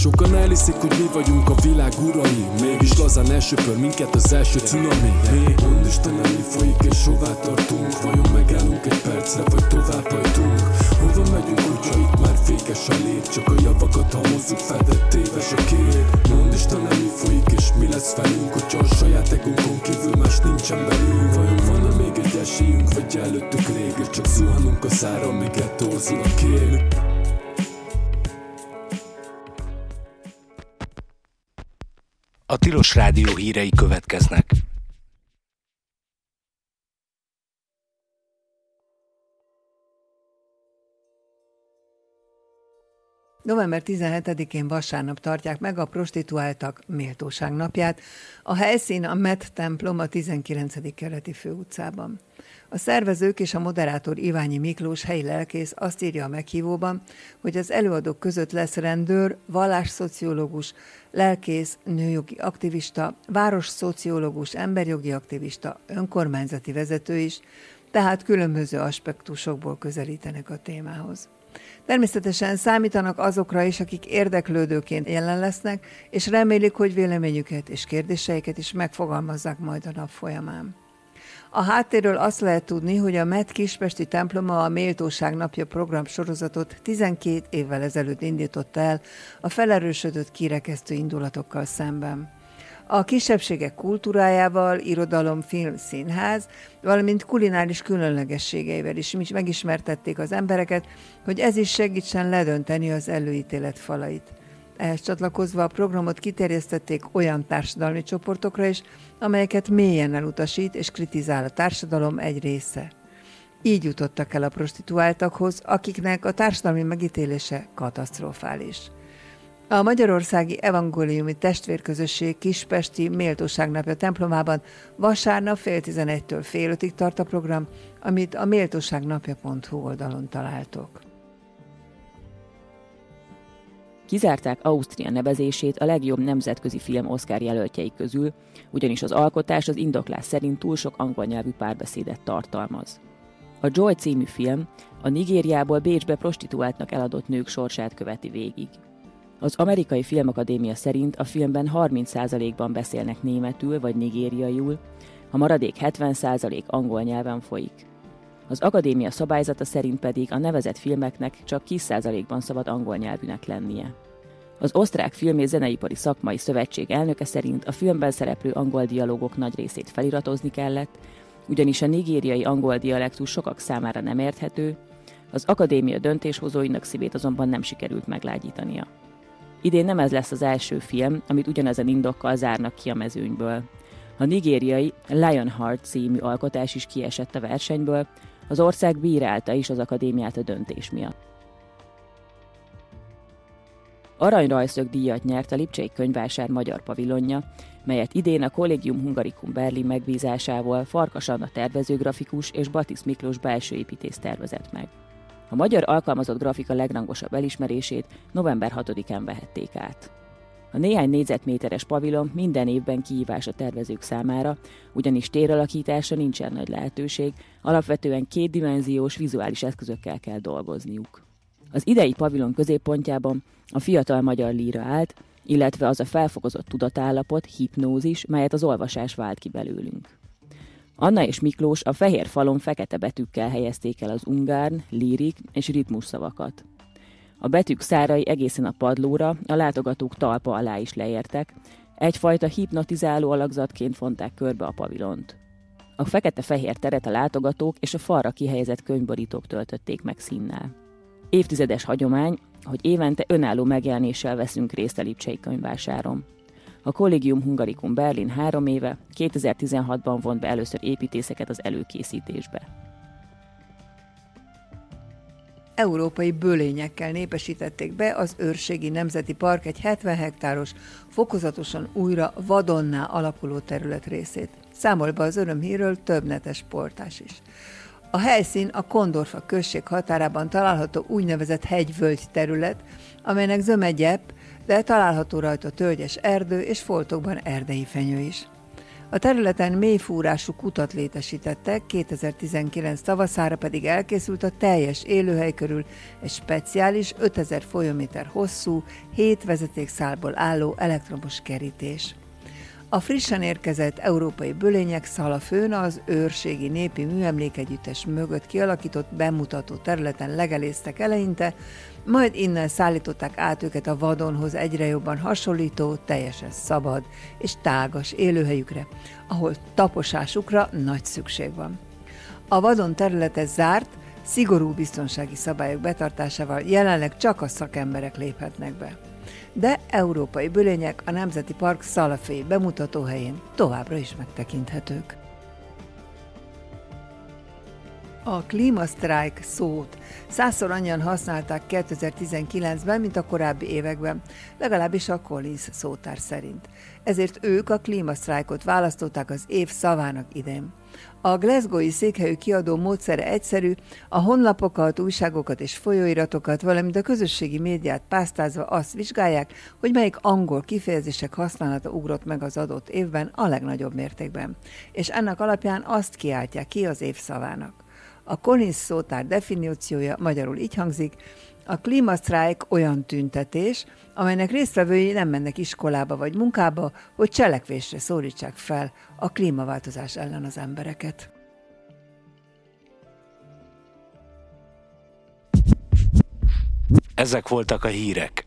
Sokan elhiszik, hogy mi vagyunk a világ urai, mégis lazán elsöpör minket az első cunami. Mondd Istenem, mi folyik és hová tartunk? Vajon megállunk egy percre, vagy tovább hajtunk? Hova megyünk, hogyha itt már fékes a lét? Csak a javakat hamozzuk, fedett téves a kép. Mondd Istenem, mi folyik és mi lesz velünk, hogyha a saját egónkon kívül más nincsen belünk? Vajon van-e még egy esélyünk, vagy előttük rég, és csak zuhanunk a szára, míg eltorzul a kém? A Tilos Rádió hírei következnek. November 17-én vasárnap tartják meg a prostituáltak méltóság napját. A helyszín a Met templom a 19. kerületi főutcában. A szervezők és a moderátor Iványi Miklós helyi lelkész azt írja a meghívóban, hogy az előadók között lesz rendőr, vallásszociológus, lelkész, nőjogi aktivista, városszociológus, emberjogi aktivista, önkormányzati vezető is, tehát különböző aspektusokból közelítenek a témához. Természetesen számítanak azokra is, akik érdeklődőként jelen lesznek, és remélik, hogy véleményüket és kérdéseiket is megfogalmazzák majd a nap folyamán. A háttérről azt lehet tudni, hogy a Met kispesti temploma a Méltóság napja program sorozatot 12 évvel ezelőtt indította el a felerősödött kirekesztő indulatokkal szemben. A kisebbségek kultúrájával, irodalom, film, színház, valamint kulináris különlegességeivel is megismertették az embereket, hogy ez is segítsen ledönteni az előítélet falait. Ehhez csatlakozva a programot kiterjesztették olyan társadalmi csoportokra is, amelyeket mélyen elutasít és kritizál a társadalom egy része. Így jutottak el a prostituáltakhoz, akiknek a társadalmi megítélése katasztrofális. A Magyarországi Evangéliumi Testvérközösség kispesti Méltóságnapja templomában vasárnap 10:30-től fél 5-ig tart a program, amit a méltóságnapja.hu oldalon találtok. Kizárták Ausztria nevezését a legjobb nemzetközi film Oscar jelöltjei közül, ugyanis az alkotás az indoklás szerint túl sok angol nyelvű párbeszédet tartalmaz. A Joy című film a Nigériából Bécsbe prostituáltnak eladott nők sorsát követi végig. Az Amerikai Filmakadémia szerint a filmben 30%-ban beszélnek németül vagy nigériaiul, a maradék 70% angol nyelven folyik. Az akadémia szabályzata szerint pedig a nevezett filmeknek csak 10%-ban szabad angol nyelvűnek lennie. Az Osztrák Film- és Zeneipari Szakmai Szövetség elnöke szerint a filmben szereplő angol dialógok nagy részét feliratozni kellett, ugyanis a nigériai angol dialektus sokak számára nem érthető, az akadémia döntéshozóinak szívét azonban nem sikerült meglágyítania. Idén nem ez lesz az első film, amit ugyanezen indokkal zárnak ki a mezőnyből. A nigériai Lionheart című alkotás is kiesett a versenyből, az ország bírálta is az akadémiát a döntés miatt. Aranyrajszög díjat nyert a Lipcsei Könyvvásár magyar pavilonja, melyet idén a Collegium Hungaricum Berlin megbízásával Farkas Anna tervezőgrafikus és Batisz Miklós belsőépítész tervezett meg. A magyar alkalmazott grafika legrangosabb elismerését november 6-án vehették át. A néhány négyzetméteres pavilon minden évben kihívás a tervezők számára, ugyanis téralakításra nincsen nagy lehetőség, alapvetően kétdimenziós vizuális eszközökkel kell dolgozniuk. Az idei pavilon középpontjában a fiatal magyar líra állt, illetve az a felfokozott tudatállapot, hipnózis, melyet az olvasás vált ki belőlünk. Anna és Miklós a fehér falon fekete betűkkel helyezték el az ungárn, lírik és ritmus szavakat. A betűk szárai egészen a padlóra, a látogatók talpa alá is leértek, egyfajta hipnotizáló alakzatként fonták körbe a pavilont. A fekete-fehér teret a látogatók és a falra kihelyezett könyvborítók töltötték meg színnel. Évtizedes hagyomány, hogy évente önálló megjelenéssel veszünk részt a Lipcsei Könyvvásáron. A Collegium Hungaricum Berlin 3 éve, 2016-ban vont be először építészeket az előkészítésbe. Európai bölényekkel népesítették be az Őrségi Nemzeti Park egy 70 hektáros, fokozatosan újra vadonná alakuló terület részét. Számol be az örömhírről több netes portás is. A helyszín a Kondorfa község határában található úgynevezett hegyvölgy terület, amelynek zöme gyepp, de található rajta tölgyes erdő és foltokban erdei fenyő is. A területen mélyfúrású kutat létesítettek, 2019 tavaszára pedig elkészült a teljes élőhely körül egy speciális 5000 folyóméter hosszú, 7 vezetékszálból álló elektromos kerítés. A frissen érkezett európai bölények Szalafőn az őrségi népi műemlékegyüttes mögött kialakított bemutató területen legeléztek eleinte, majd innen szállították át őket a vadonhoz egyre jobban hasonlító, teljesen szabad és tágas élőhelyükre, ahol taposásukra nagy szükség van. A vadon területe zárt, szigorú biztonsági szabályok betartásával jelenleg csak a szakemberek léphetnek be. De európai bölények a Nemzeti Park szalafői bemutatóhelyén továbbra is megtekinthetők. A klímasztrájk szót 100-szor annyian használták 2019-ben, mint a korábbi években, legalábbis a Collins szótár szerint. Ezért ők a klímasztrájkot választották az év szavának idén. A Glasgow-i székhelyű kiadó módszere egyszerű, a honlapokat, újságokat és folyóiratokat, valamint a közösségi médiát pásztázva azt vizsgálják, hogy melyik angol kifejezések használata ugrott meg az adott évben a legnagyobb mértékben, és ennek alapján azt kiáltják ki az év szavának. A Collins szótár definíciója magyarul így hangzik: a klímasztrájk olyan tüntetés, amelynek résztvevői nem mennek iskolába vagy munkába, hogy cselekvésre szólítsák fel a klímaváltozás ellen az embereket. Ezek voltak a hírek.